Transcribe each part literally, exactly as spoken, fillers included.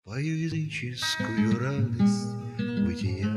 Пою языческую радость бытия,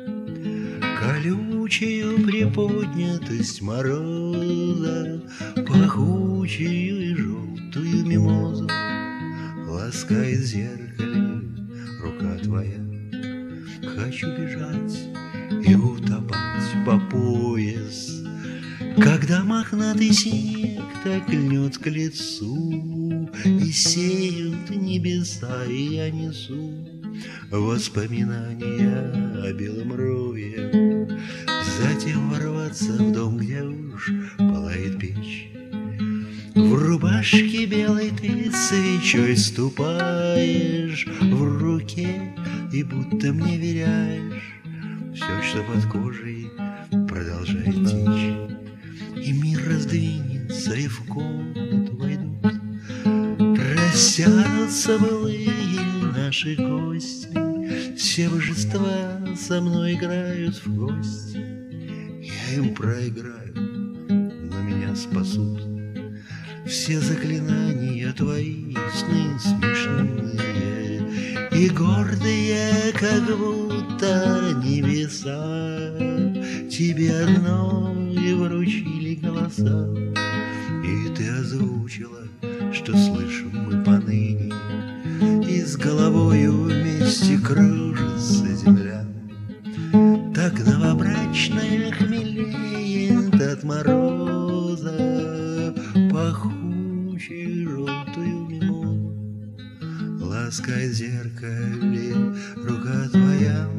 колючую приподнятость мороза, пахучую и желтую мимозу ласкает в зеркале рука твоя. Хочу бежать и утопать по пояс, когда мохнатый снег так льнет к лицу, и сеют небеса, и я несу воспоминания о белом рове. Затем ворваться в дом, где уж пылает печь. В рубашке белой ты свечой ступаешь в руке, и будто мне веряешь все, что под кожей продолжает течь. И мир раздвинется, и в комнату войдут, растянутся былые наши кости. Все божества со мной играют в гости. Я им проиграю, но меня спасут все заклинания твои, сны смешные и гордые, как будто небеса тебе одной вручили голоса. И ты озвучила, что слышим мы поныне, и с головою вместе кружится земля. Так новобрачная хмелеет от мороза пахучую желтую мимозу, ласкает в зеркале рука твоя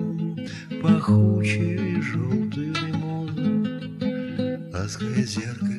пахучую и желтую мимозу, ласкает в зеркале.